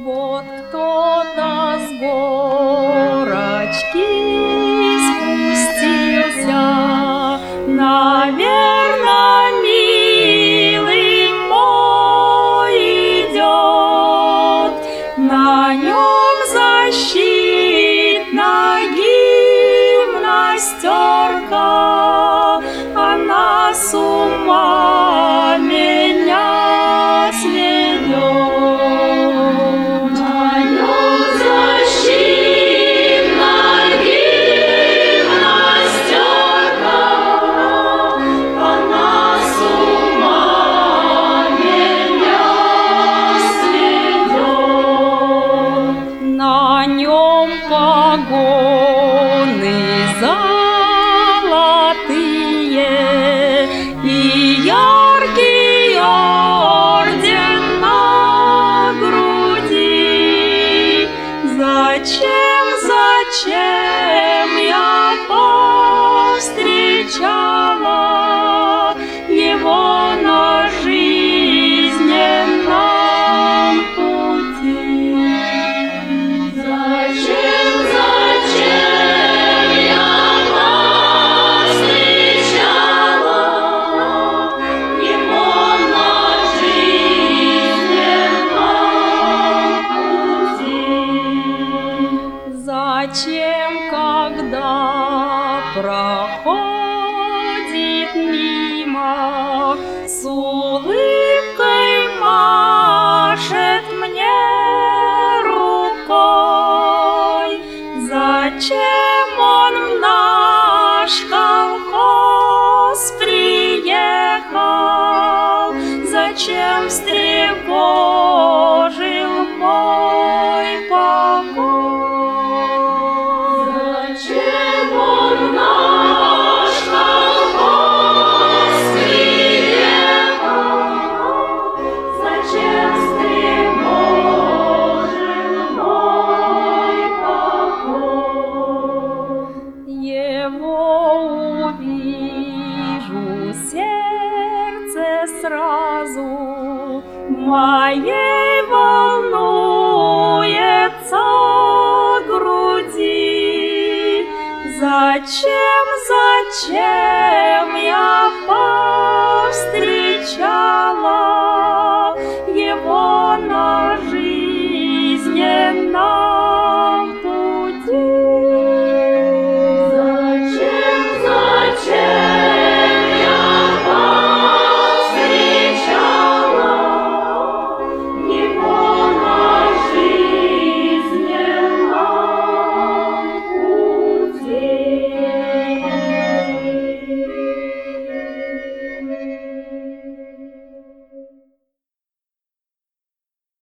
Вот кто-то с горочки спустился, наверно, милый мой идет, на нем защитная гимнастерка, она с ума меня сведет. На нем погоны золотые и яркий орден на груди. Зачем я повстречала его на жизненном пути? Зачем, когда проходит мимо, с улыбкой машет мне рукой? Зачем он в наш колхоз приехал? Зачем встревожил мой покой? Его увижу, сердце сразу моей волнуется груди. Зачем я